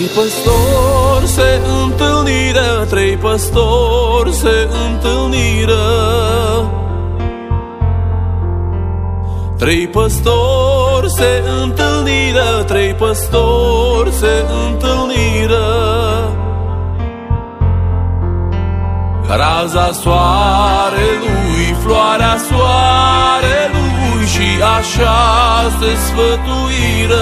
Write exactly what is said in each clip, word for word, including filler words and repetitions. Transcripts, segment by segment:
păstori se întâlniră, trei păstori se întâlniră. Trei păstori se întâlniră, trei păstori se întâlniră. Raza soarelui, floarea soarelui, și așa se sfătuiră.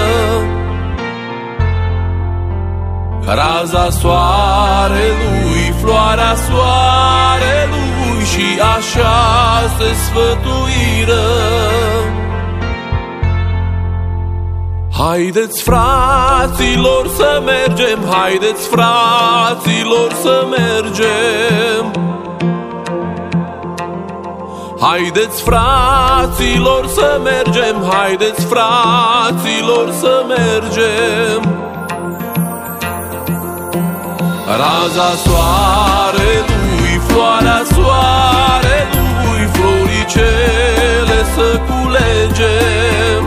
Raza soarelui, floarea soarelui, și așa se sfătuiră. Haideți, fraților, să mergem, haideți, fraților, să mergem. Haideți, fraților, să mergem, haideți, fraților, să mergem. Raza soarelui, floarea soarelui, floricele să culegem.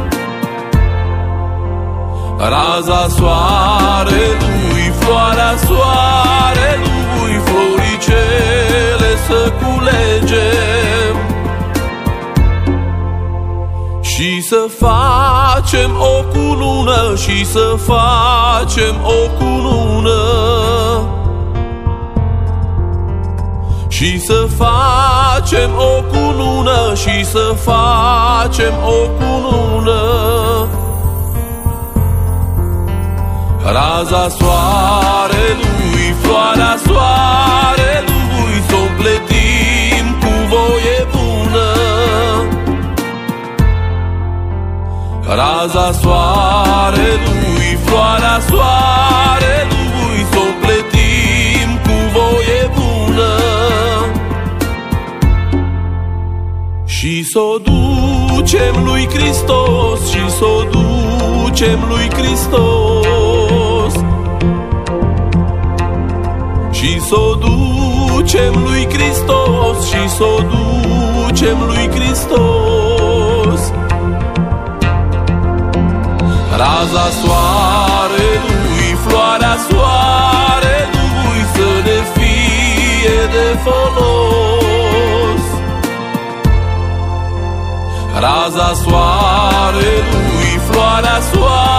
Raza soarelui, floarea soarelui, floricele să culegem. Și să facem o cunună, și să facem o cunună. Și să facem o cunună, și să facem o cunună. Raza soarelui, floarea soarelui, s-o împletim cu voie bună. Raza soarelui, floarea soarelui, s-o împletim cu voie bună. Și s-o ducem lui Hristos, și s-o ducem lui Hristos. Și s-o ducem lui Hristos, și s-o ducem lui Hristos. Raza soarelui, floarea soarelui, să ne fie de folos. Raza soarelui, floarea soarelui,